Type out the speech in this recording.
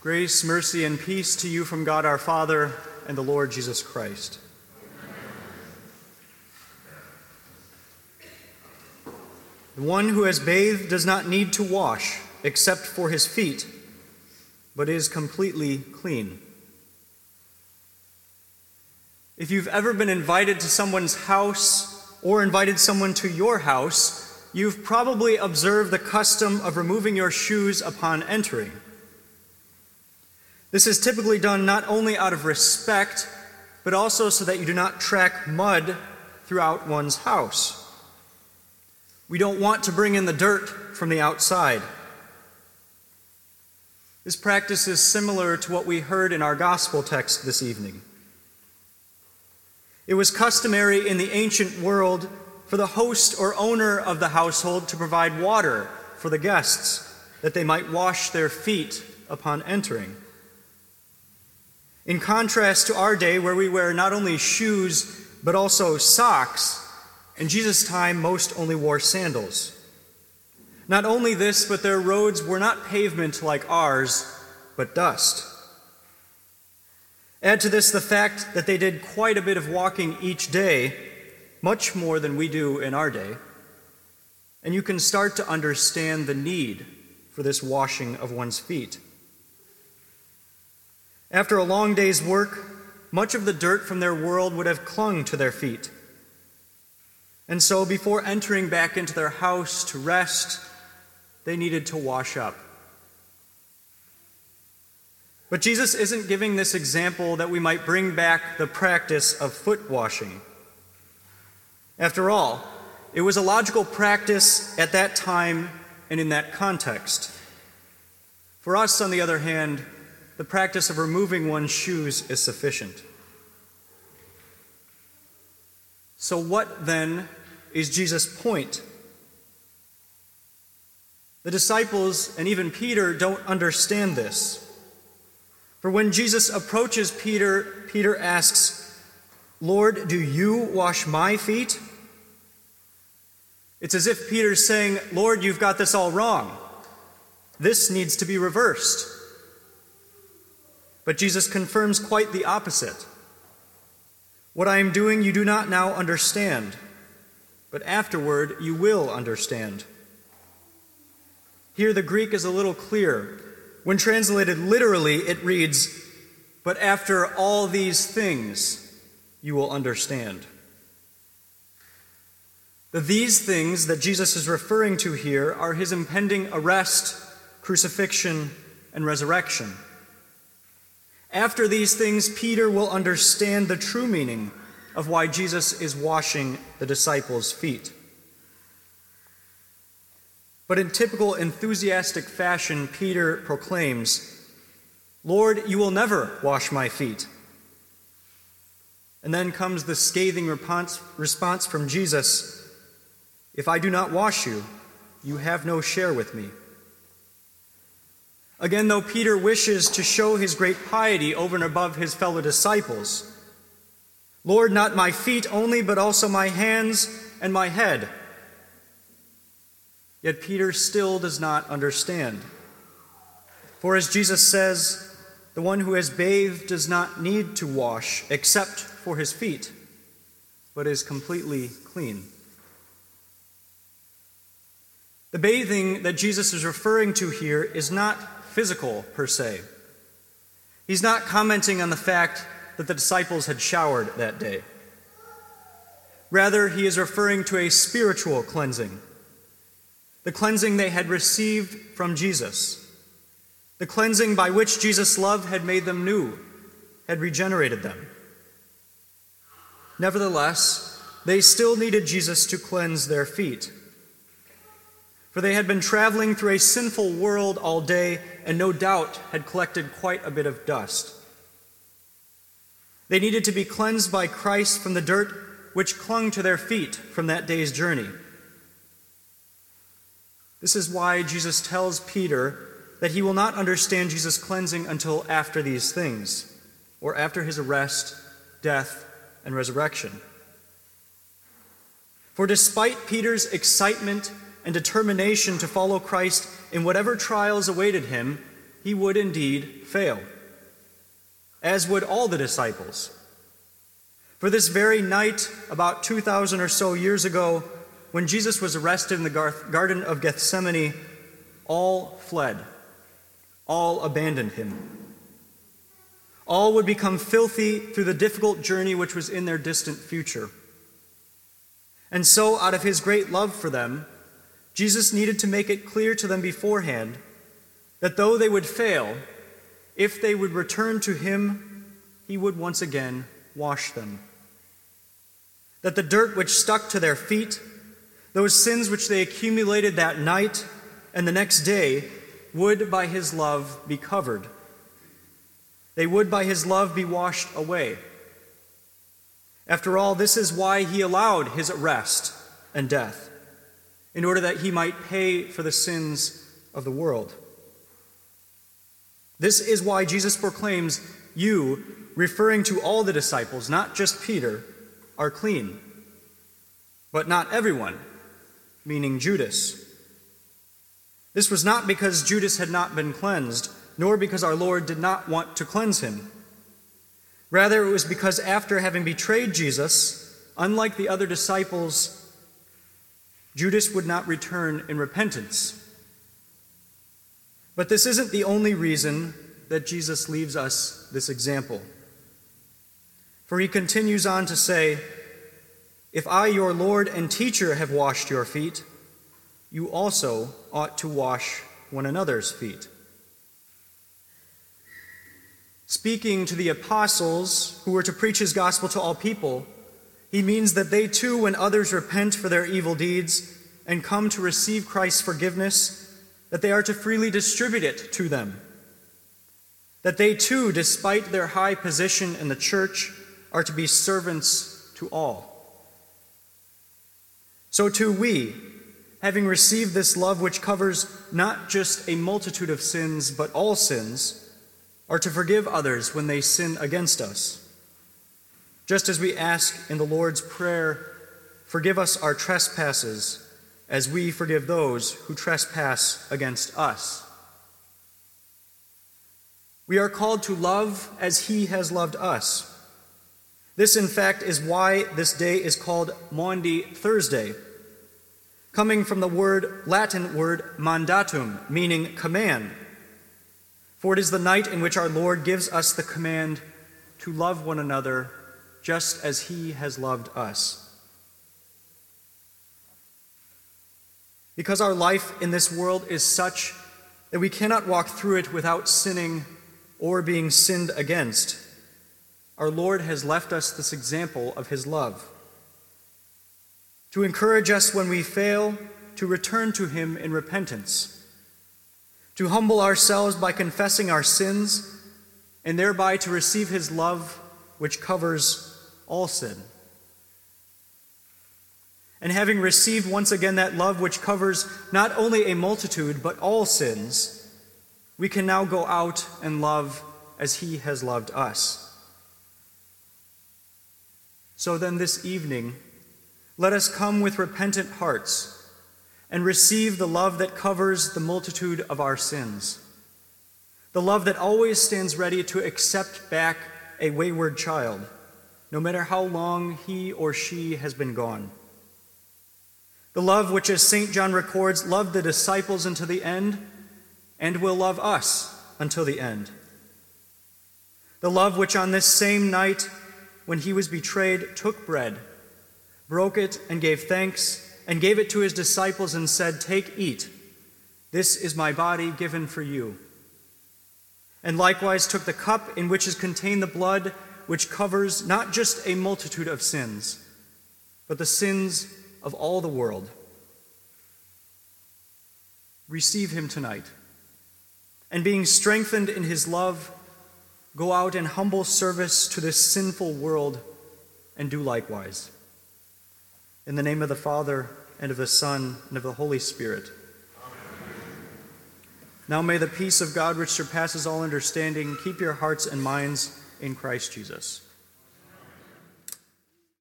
Grace, mercy, and peace to you from God our Father and the Lord Jesus Christ. The one who has bathed does not need to wash except for his feet, but is completely clean. If you've ever been invited to someone's house or invited someone to your house, you've probably observed the custom of removing your shoes upon entering. This is typically done not only out of respect, but also so that you do not track mud throughout one's house. We don't want to bring in the dirt from the outside. This practice is similar to what we heard in our gospel text this evening. It was customary in the ancient world for the host or owner of the household to provide water for the guests, that they might wash their feet upon entering. In contrast to our day, where we wear not only shoes, but also socks, in Jesus' time, most only wore sandals. Not only this, but their roads were not pavement like ours, but dust. Add to this the fact that they did quite a bit of walking each day, much more than we do in our day, and you can start to understand the need for this washing of one's feet. After a long day's work, much of the dirt from their world would have clung to their feet. And so before entering back into their house to rest, they needed to wash up. But Jesus isn't giving this example that we might bring back the practice of foot washing. After all, it was a logical practice at that time and in that context. For us, on the other hand, the practice of removing one's shoes is sufficient. So what, then, is Jesus' point? The disciples, and even Peter, don't understand this. For when Jesus approaches Peter, Peter asks, "Lord, do you wash my feet?" It's as if Peter's saying, "Lord, you've got this all wrong. This needs to be reversed." But Jesus confirms quite the opposite. "What I am doing you do not now understand, but afterward you will understand." Here the Greek is a little clearer. When translated literally, it reads, "But after all these things you will understand." The "these things" that Jesus is referring to here are his impending arrest, crucifixion, and resurrection. After these things, Peter will understand the true meaning of why Jesus is washing the disciples' feet. But in typical enthusiastic fashion, Peter proclaims, "Lord, you will never wash my feet." And then comes the scathing response from Jesus, "If I do not wash you, you have no share with me." Again, though Peter wishes to show his great piety over and above his fellow disciples, "Lord, not my feet only, but also my hands and my head." Yet Peter still does not understand. For as Jesus says, the one who has bathed does not need to wash except for his feet, but is completely clean. The bathing that Jesus is referring to here is not physical per se. He's not commenting on the fact that the disciples had showered that day. Rather, he is referring to a spiritual cleansing, the cleansing they had received from Jesus, the cleansing by which Jesus' love had made them new, had regenerated them. Nevertheless, they still needed Jesus to cleanse their feet. For they had been traveling through a sinful world all day and no doubt had collected quite a bit of dust. They needed to be cleansed by Christ from the dirt which clung to their feet from that day's journey. This is why Jesus tells Peter that he will not understand Jesus' cleansing until after these things, or after his arrest, death, and resurrection. For despite Peter's excitement and determination to follow Christ in whatever trials awaited him, he would indeed fail, as would all the disciples. For this very night, about 2,000 or so years ago, when Jesus was arrested in the Garden of Gethsemane, all fled. All abandoned him. All would become filthy through the difficult journey which was in their distant future. And so, out of his great love for them, Jesus needed to make it clear to them beforehand that though they would fail, if they would return to him, he would once again wash them. That the dirt which stuck to their feet, those sins which they accumulated that night and the next day, would by his love be covered. They would by his love be washed away. After all, this is why he allowed his arrest and death, in order that he might pay for the sins of the world. This is why Jesus proclaims, "You," referring to all the disciples, not just Peter, "are clean." But not everyone, meaning Judas. This was not because Judas had not been cleansed, nor because our Lord did not want to cleanse him. Rather, it was because after having betrayed Jesus, unlike the other disciples, Judas would not return in repentance. But this isn't the only reason that Jesus leaves us this example. For he continues on to say, "If I, your Lord and teacher, have washed your feet, you also ought to wash one another's feet." Speaking to the apostles who were to preach his gospel to all people, he means that they too, when others repent for their evil deeds and come to receive Christ's forgiveness, that they are to freely distribute it to them. That they too, despite their high position in the church, are to be servants to all. So too we, having received this love which covers not just a multitude of sins, but all sins, are to forgive others when they sin against us. Just as we ask in the Lord's Prayer, "Forgive us our trespasses, as we forgive those who trespass against us." We are called to love as he has loved us. This, in fact, is why this day is called Maundy Thursday, coming from the Latin word mandatum, meaning command. For it is the night in which our Lord gives us the command to love one another just as he has loved us. Because our life in this world is such that we cannot walk through it without sinning or being sinned against, our Lord has left us this example of his love, to encourage us when we fail to return to him in repentance, to humble ourselves by confessing our sins, and thereby to receive his love which covers all sin. And having received once again that love which covers not only a multitude but all sins, we can now go out and love as he has loved us. So then this evening, let us come with repentant hearts and receive the love that covers the multitude of our sins, the love that always stands ready to accept back a wayward child, no matter how long he or she has been gone. The love which, as St. John records, loved the disciples until the end and will love us until the end. The love which on this same night when he was betrayed took bread, broke it and gave thanks, and gave it to his disciples and said, "Take, eat. This is my body given for you." And likewise took the cup in which is contained the blood which covers not just a multitude of sins, but the sins of all the world. Receive him tonight, and being strengthened in his love, go out in humble service to this sinful world and do likewise. In the name of the Father, and of the Son, and of the Holy Spirit. Amen. Now may the peace of God, which surpasses all understanding, keep your hearts and minds in Christ Jesus.